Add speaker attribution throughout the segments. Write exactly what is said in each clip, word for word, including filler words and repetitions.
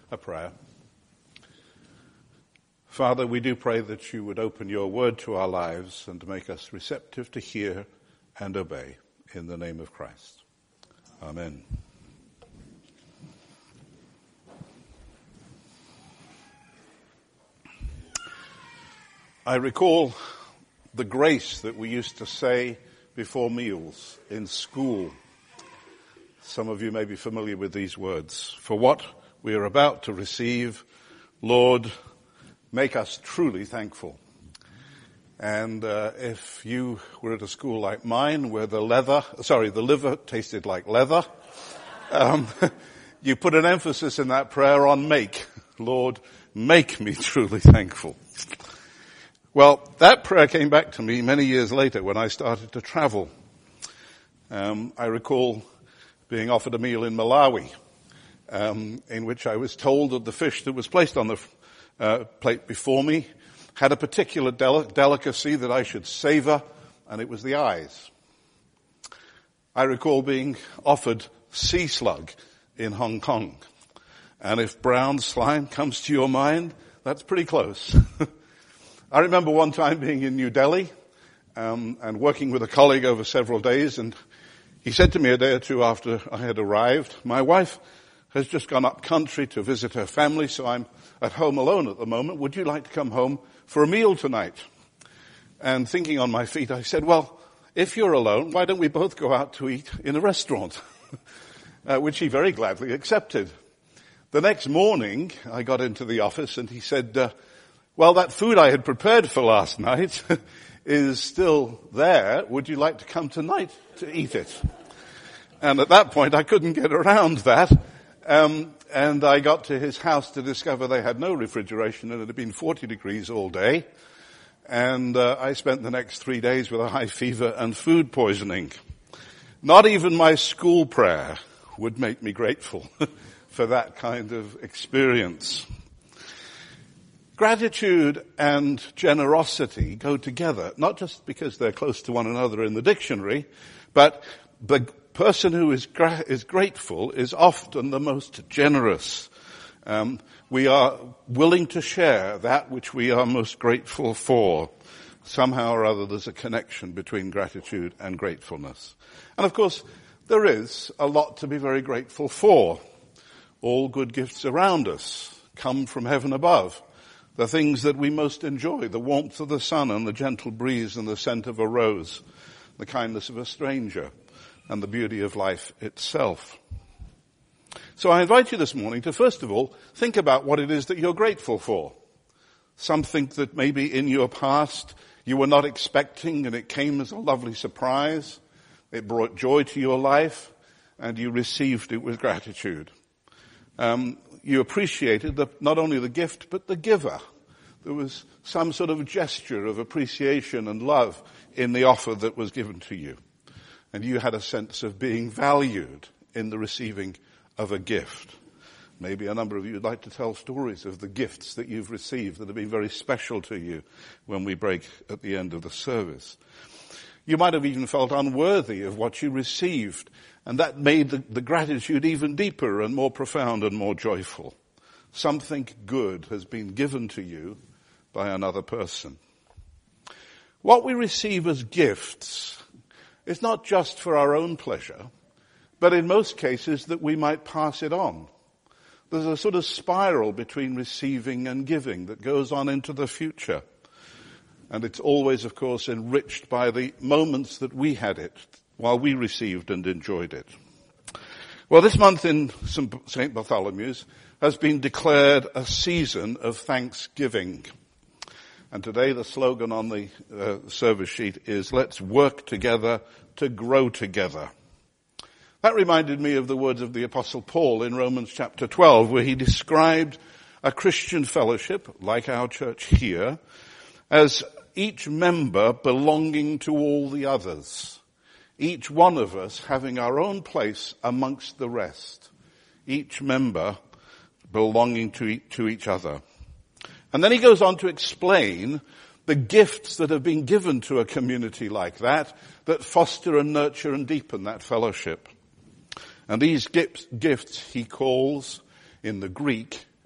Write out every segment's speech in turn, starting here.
Speaker 1: A prayer. Father, we do pray that you would open your word to our lives and make us receptive to hear and obey. In the name of Christ. Amen. I recall the grace that we used to say before meals in school. Some of you may be familiar with these words. For what we are about to receive, Lord, make us truly thankful. And uh, if you were at a school like mine where the leather, sorry, the liver tasted like leather, um, you put an emphasis in that prayer on make. Lord, make me truly thankful. Well, that prayer came back to me many years later when I started to travel. Um, I recall being offered a meal in Malawi, um, in which I was told that the fish that was placed on the uh, plate before me had a particular del- delicacy that I should savor, and it was the eyes. I recall being offered sea slug in Hong Kong. And if brown slime comes to your mind, that's pretty close. I remember one time being in New Delhi um, and working with a colleague over several days, and he said to me a day or two after I had arrived, my wife has just gone up country to visit her family, so I'm at home alone at the moment. Would you like to come home for a meal tonight? And thinking on my feet, I said, well, if you're alone, why don't we both go out to eat in a restaurant? uh, which he very gladly accepted. The next morning, I got into the office and he said, uh, well, that food I had prepared for last night is still there. Would you like to come tonight to eat it? And at that point, I couldn't get around that. Um, and I got to his house to discover they had no refrigeration and it had been forty degrees all day. And uh, I spent the next three days with a high fever and food poisoning. Not even my school prayer would make me grateful for that kind of experience. Gratitude and generosity go together, not just because they're close to one another in the dictionary, but the person who is gra- is grateful is often the most generous. Um, we are willing to share that which we are most grateful for. Somehow or other there's a connection between gratitude and gratefulness. And of course, there is a lot to be very grateful for. All good gifts around us come from heaven above. The things that we most enjoy, the warmth of the sun and the gentle breeze and the scent of a rose, the kindness of a stranger, and the beauty of life itself. So I invite you this morning to first of all think about what it is that you're grateful for. Something that maybe in your past you were not expecting and it came as a lovely surprise. It brought joy to your life and you received it with gratitude. Um, you appreciated the, not only the gift but the giver. There was some sort of gesture of appreciation and love in the offer that was given to you. And you had a sense of being valued in the receiving of a gift. Maybe a number of you would like to tell stories of the gifts that you've received that have been very special to you when we break at the end of the service. You might have even felt unworthy of what you received, and that made the, the gratitude even deeper and more profound and more joyful. Something good has been given to you by another person. What we receive as gifts is not just for our own pleasure, but in most cases that we might pass it on. There's a sort of spiral between receiving and giving that goes on into the future. And it's always, of course, enriched by the moments that we had it while we received and enjoyed it. Well, this month in Saint Bartholomew's has been declared a season of thanksgiving. And today the slogan on the uh, service sheet is, let's work together to grow together. That reminded me of the words of the Apostle Paul in Romans chapter twelve, where he described a Christian fellowship, like our church here, as each member belonging to all the others. Each one of us having our own place amongst the rest. Each member belonging to, e- to each other. And then he goes on to explain the gifts that have been given to a community like that, that foster and nurture and deepen that fellowship. And these gifts he calls, in the Greek,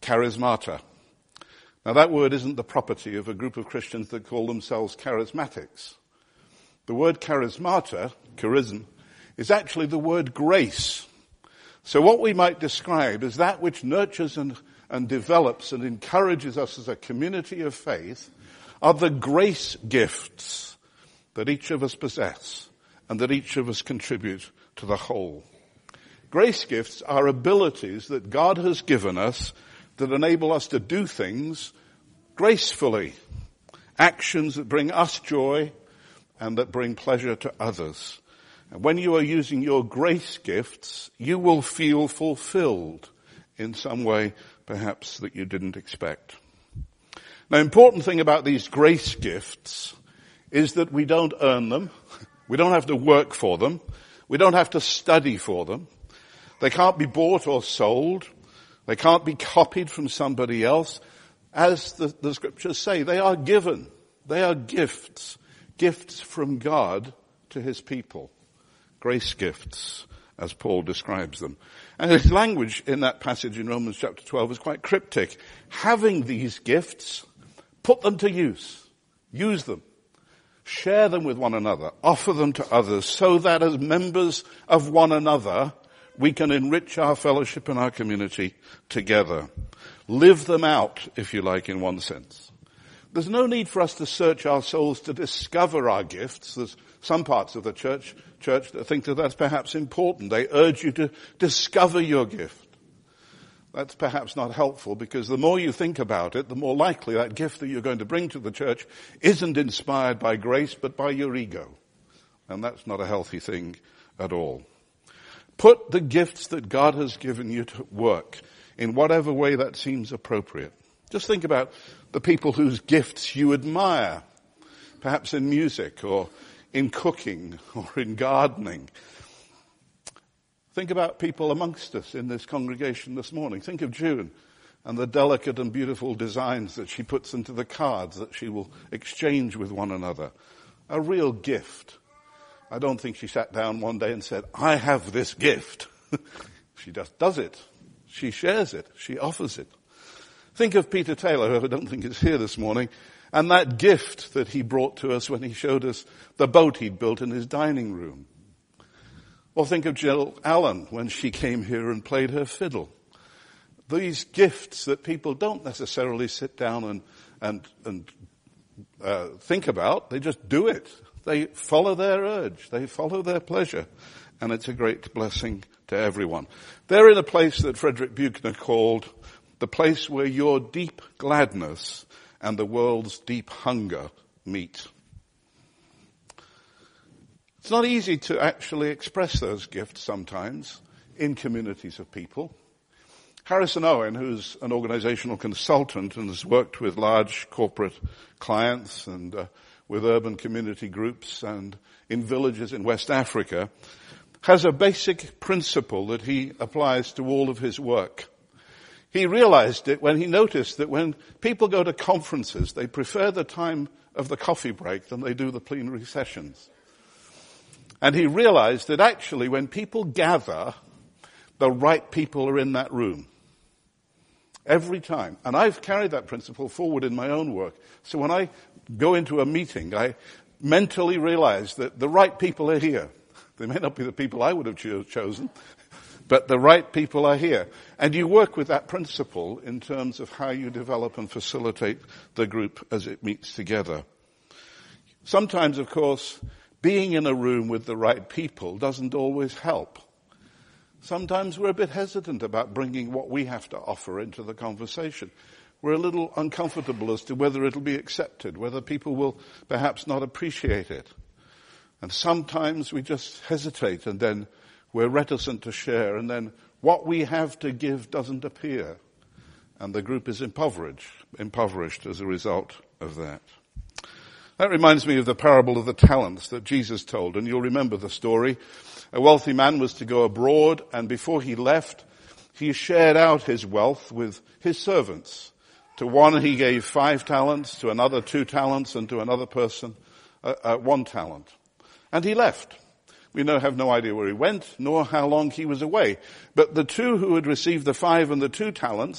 Speaker 1: charismata. Now that word isn't the property of a group of Christians that call themselves charismatics. The word charismata, charism, is actually the word grace. So what we might describe is that which nurtures and, and develops and encourages us as a community of faith are the grace gifts that each of us possess and that each of us contribute to the whole. Grace gifts are abilities that God has given us that enable us to do things gracefully, actions that bring us joy and that bring pleasure to others. And when you are using your grace gifts, you will feel fulfilled in some way, perhaps, that you didn't expect. Now, important thing about these grace gifts is that we don't earn them. We don't have to work for them. We don't have to study for them. They can't be bought or sold. They can't be copied from somebody else. As the, the scriptures say, they are given. They are gifts. Gifts from God to his people. Grace gifts, as Paul describes them. And his language in that passage in Romans chapter twelve is quite cryptic. Having these gifts, put them to use. Use them. Share them with one another. Offer them to others so that as members of one another, we can enrich our fellowship and our community together. Live them out, if you like, in one sense. There's no need for us to search our souls to discover our gifts. There's some parts of the church, church that think that that's perhaps important. They urge you to discover your gift. That's perhaps not helpful because the more you think about it, the more likely that gift that you're going to bring to the church isn't inspired by grace but by your ego. And that's not a healthy thing at all. Put the gifts that God has given you to work in whatever way that seems appropriate. Just think about the people whose gifts you admire, perhaps in music or in cooking or in gardening. Think about people amongst us in this congregation this morning. Think of June and the delicate and beautiful designs that she puts into the cards that she will exchange with one another. A real gift. I don't think she sat down one day and said, I have this gift. She just does it. She shares it. She offers it. Think of Peter Taylor, who I don't think is here this morning, and that gift that he brought to us when he showed us the boat he'd built in his dining room. Or think of Jill Allen when she came here and played her fiddle. These gifts that people don't necessarily sit down and, and, and uh, think about, they just do it. They follow their urge. They follow their pleasure. And it's a great blessing to everyone. They're in a place that Frederick Buechner called the place where your deep gladness and the world's deep hunger meet. It's not easy to actually express those gifts sometimes in communities of people. Harrison Owen, who's an organizational consultant and has worked with large corporate clients and uh, with urban community groups and in villages in West Africa, has a basic principle that he applies to all of his work. He realized it when he noticed that when people go to conferences, they prefer the time of the coffee break than they do the plenary sessions. And he realized that actually when people gather, the right people are in that room. Every time. And I've carried that principle forward in my own work. So when I go into a meeting, I mentally realize that the right people are here. They may not be the people I would have cho- chosen, but the right people are here. And you work with that principle in terms of how you develop and facilitate the group as it meets together. Sometimes, of course, being in a room with the right people doesn't always help. Sometimes we're a bit hesitant about bringing what we have to offer into the conversation. We're a little uncomfortable as to whether it'll be accepted, whether people will perhaps not appreciate it. And sometimes we just hesitate and then we're reticent to share and then what we have to give doesn't appear. And the group is impoverished, impoverished as a result of that. That reminds me of the parable of the talents that Jesus told, and you'll remember the story. A wealthy man was to go abroad, and before he left, he shared out his wealth with his servants. To one he gave five talents, to another two talents, and to another person uh, uh, one talent. And he left. We now have no idea where he went, nor how long he was away. But the two who had received the five and the two talents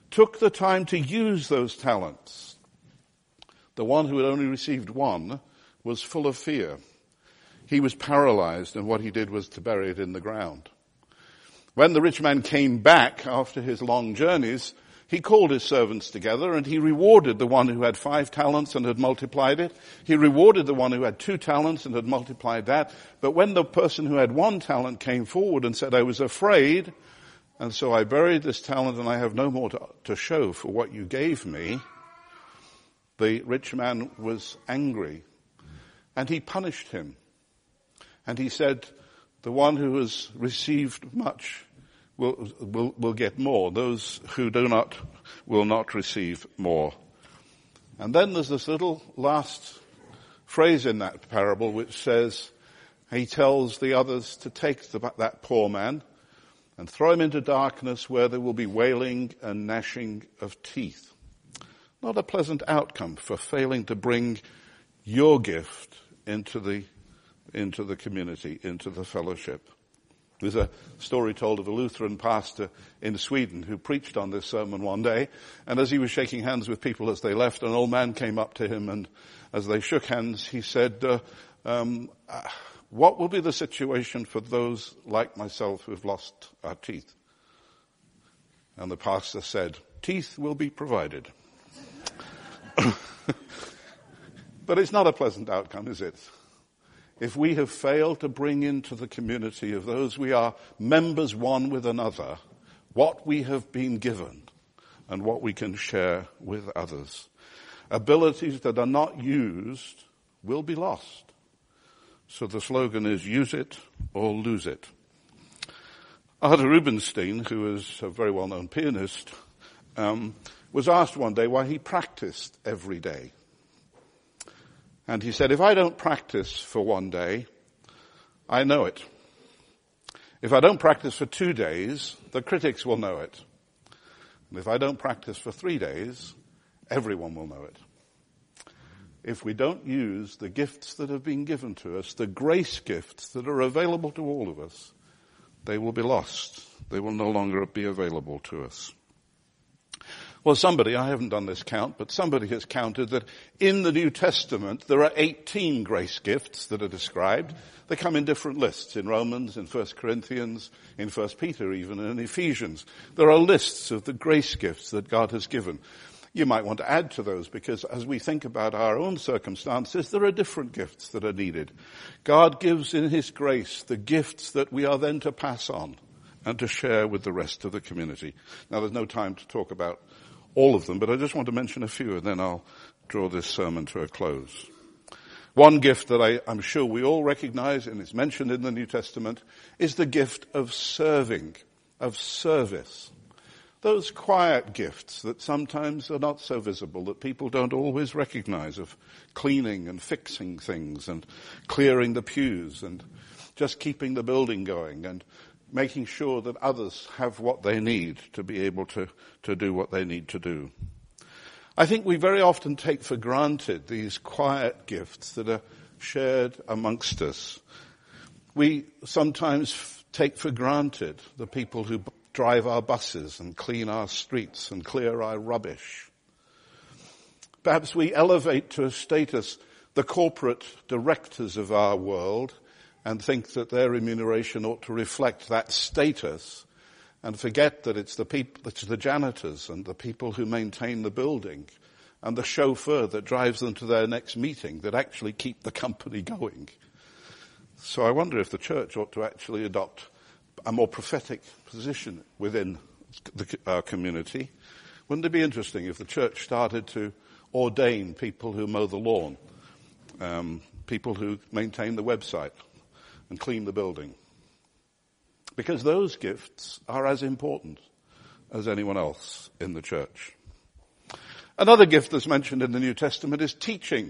Speaker 1: took the time to use those talents. The one who had only received one was full of fear. He was paralyzed, and what he did was to bury it in the ground. When the rich man came back after his long journeys, he called his servants together, and he rewarded the one who had five talents and had multiplied it. He rewarded the one who had two talents and had multiplied that. But when the person who had one talent came forward and said, I was afraid, and so I buried this talent, and I have no more to, to show for what you gave me, the rich man was angry, and he punished him. And he said, the one who has received much will, will, will get more. Those who do not will not receive more. And then there's this little last phrase in that parable which says, he tells the others to take the, that poor man and throw him into darkness where there will be wailing and gnashing of teeth. Not a pleasant outcome for failing to bring your gift into the into the community, into the fellowship. There's a story told of a Lutheran pastor in Sweden who preached on this sermon one day, and as he was shaking hands with people as they left, an old man came up to him, and as they shook hands, he said, uh, um, uh, what will be the situation for those like myself who have lost our teeth? And the pastor said, teeth will be provided. But it's not a pleasant outcome, is it? If we have failed to bring into the community of those we are members one with another, what we have been given and what we can share with others. Abilities that are not used will be lost. So the slogan is use it or lose it. Arthur Rubinstein, who is a very well-known pianist, um, was asked one day why he practiced every day. And he said, if I don't practice for one day, I know it. If I don't practice for two days, the critics will know it. And if I don't practice for three days, everyone will know it. If we don't use the gifts that have been given to us, the grace gifts that are available to all of us, they will be lost. They will no longer be available to us. Well, somebody, I haven't done this count, but somebody has counted that in the New Testament there are eighteen grace gifts that are described. They come in different lists, in Romans, in First Corinthians, in First Peter even, and in Ephesians. There are lists of the grace gifts that God has given. You might want to add to those because as we think about our own circumstances, there are different gifts that are needed. God gives in His grace the gifts that we are then to pass on and to share with the rest of the community. Now, there's no time to talk about all of them, but I just want to mention a few and then I'll draw this sermon to a close. One gift that I, I'm sure we all recognize and is mentioned in the New Testament is the gift of serving, of service. Those quiet gifts that sometimes are not so visible, that people don't always recognize, of cleaning and fixing things and clearing the pews and just keeping the building going and making sure that others have what they need to be able to, to do what they need to do. I think we very often take for granted these quiet gifts that are shared amongst us. We sometimes f- take for granted the people who b- drive our buses and clean our streets and clear our rubbish. Perhaps we elevate to a status the corporate directors of our world and think that their remuneration ought to reflect that status, and forget that it's the people, it's the janitors and the people who maintain the building and the chauffeur that drives them to their next meeting that actually keep the company going. So I wonder if the church ought to actually adopt a more prophetic position within the, our community. Wouldn't it be interesting if the church started to ordain people who mow the lawn, um, people who maintain the website, and clean the building? Because those gifts are as important as anyone else in the church. Another gift that's mentioned in the New Testament is teaching.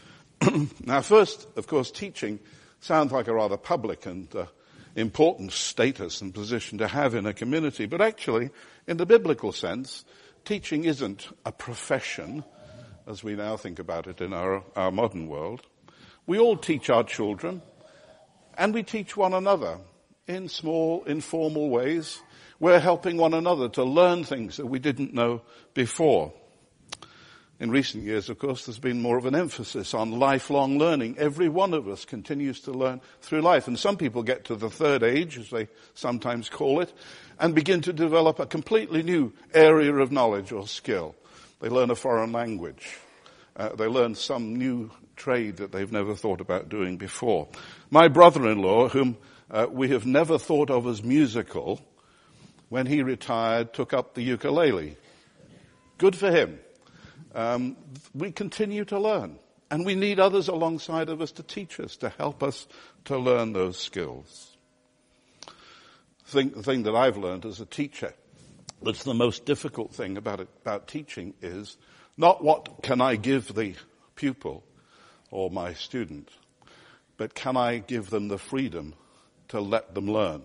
Speaker 1: Now first, of course, teaching sounds like a rather public and uh, important status and position to have in a community, but actually, in the biblical sense, teaching isn't a profession, as we now think about it in our, our modern world. We all teach our children, and we teach one another in small, informal ways. We're helping one another to learn things that we didn't know before. In recent years, of course, there's been more of an emphasis on lifelong learning. Every one of us continues to learn through life. And some people get to the third age, as they sometimes call it, and begin to develop a completely new area of knowledge or skill. They learn a foreign language. Uh, they learn some new trade that they've never thought about doing before. My brother-in-law, whom uh, we have never thought of as musical, when he retired, took up the ukulele. Good for him. Um, we continue to learn, and we need others alongside of us to teach us, to help us to learn those skills. The thing, the thing that I've learned as a teacher, that's the most difficult thing about it, about teaching is not what can I give the pupil or my student, but can I give them the freedom to let them learn.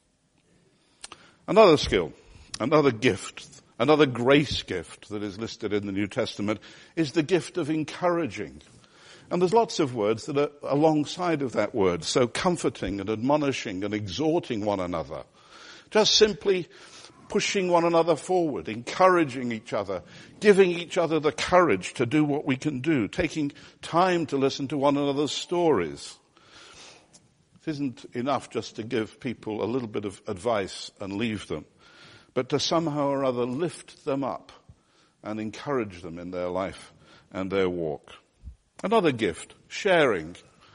Speaker 1: Another skill, another gift, another grace gift that is listed in the New Testament is the gift of encouraging. And there's lots of words that are alongside of that word, so comforting and admonishing and exhorting one another. Just simply pushing one another forward, encouraging each other, giving each other the courage to do what we can do, taking time to listen to one another's stories. It isn't enough just to give people a little bit of advice and leave them, but to somehow or other lift them up and encourage them in their life and their walk. Another gift, sharing.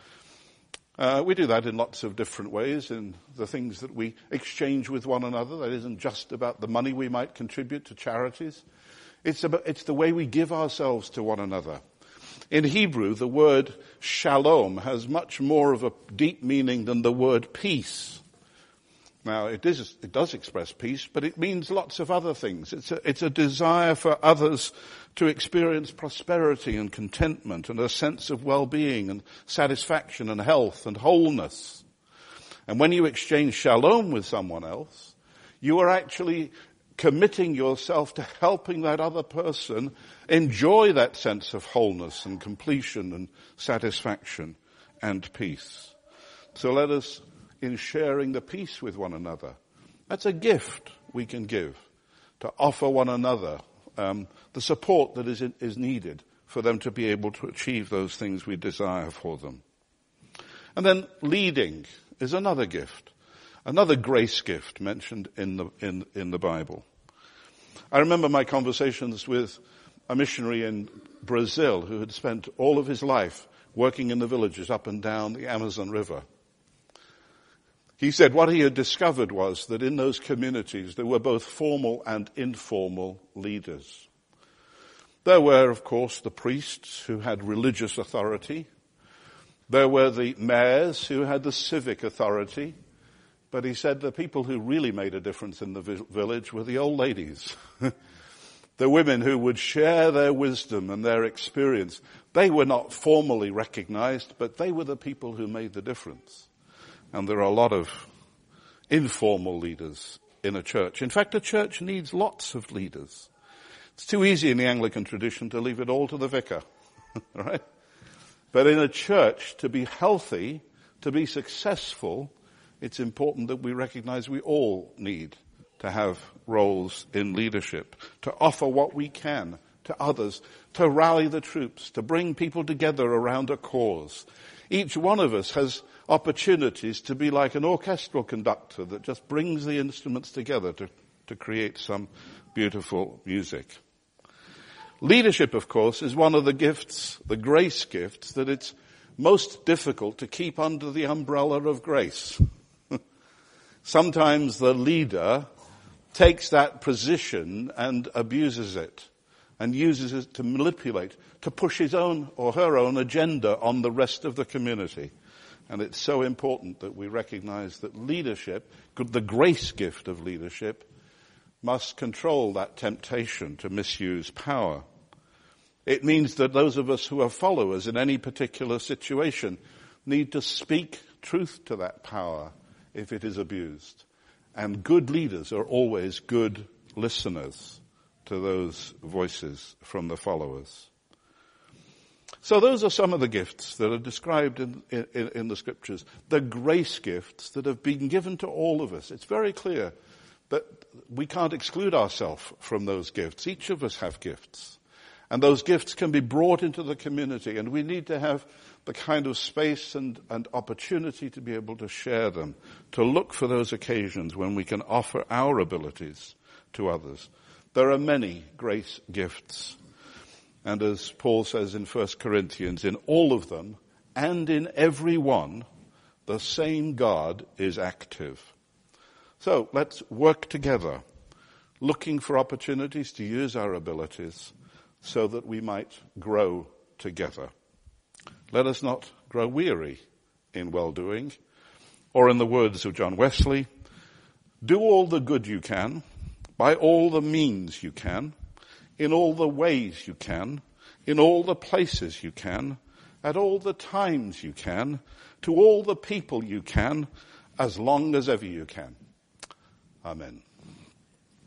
Speaker 1: Uh, we do that in lots of different ways, in the things that we exchange with one another. That isn't just about the money we might contribute to charities. It's about, it's the way we give ourselves to one another. In Hebrew, the word shalom has much more of a deep meaning than the word peace. Now, it is, it does express peace, but it means lots of other things. It's a, it's a desire for others to experience prosperity and contentment and a sense of well-being and satisfaction and health and wholeness. And when you exchange shalom with someone else, you are actually committing yourself to helping that other person enjoy that sense of wholeness and completion and satisfaction and peace. So let us, in sharing the peace with one another, that's a gift we can give, to offer one another um, the support that is, is needed for them to be able to achieve those things we desire for them. And then leading is another gift, another grace gift mentioned in the in, in the Bible. I remember my conversations with a missionary in Brazil who had spent all of his life working in the villages up and down the Amazon River. He said what he had discovered was that in those communities there were both formal and informal leaders. There were, of course, the priests who had religious authority. There were the mayors who had the civic authority. But he said the people who really made a difference in the vi- village were the old ladies. The women who would share their wisdom and their experience. They were not formally recognized, but they were the people who made the difference. And there are a lot of informal leaders in a church. In fact, a church needs lots of leaders. It's too easy in the Anglican tradition to leave it all to the vicar, right? But in a church, to be healthy, to be successful, it's important that we recognize we all need to have roles in leadership, to offer what we can to others, to rally the troops, to bring people together around a cause. Each one of us has opportunities to be like an orchestral conductor that just brings the instruments together to, to create some beautiful music. Leadership, of course, is one of the gifts, the grace gifts, that it's most difficult to keep under the umbrella of grace. Sometimes the leader takes that position and abuses it and uses it to manipulate, to push his own or her own agenda on the rest of the community. And it's so important that we recognize that leadership, the grace gift of leadership, must control that temptation to misuse power. It means that those of us who are followers in any particular situation need to speak truth to that power if it is abused. And good leaders are always good listeners to those voices from the followers. So those are some of the gifts that are described in, in, in the scriptures, the grace gifts that have been given to all of us. It's very clear that we can't exclude ourselves from those gifts. Each of us have gifts. And those gifts can be brought into the community, and we need to have the kind of space and, and opportunity to be able to share them, to look for those occasions when we can offer our abilities to others. There are many grace gifts. And as Paul says in First Corinthians, in all of them and in every one, the same God is active. So let's work together, looking for opportunities to use our abilities so that we might grow together. Let us not grow weary in well-doing, or in the words of John Wesley, do all the good you can, by all the means you can, in all the ways you can, in all the places you can, at all the times you can, to all the people you can, as long as ever you can. Amen.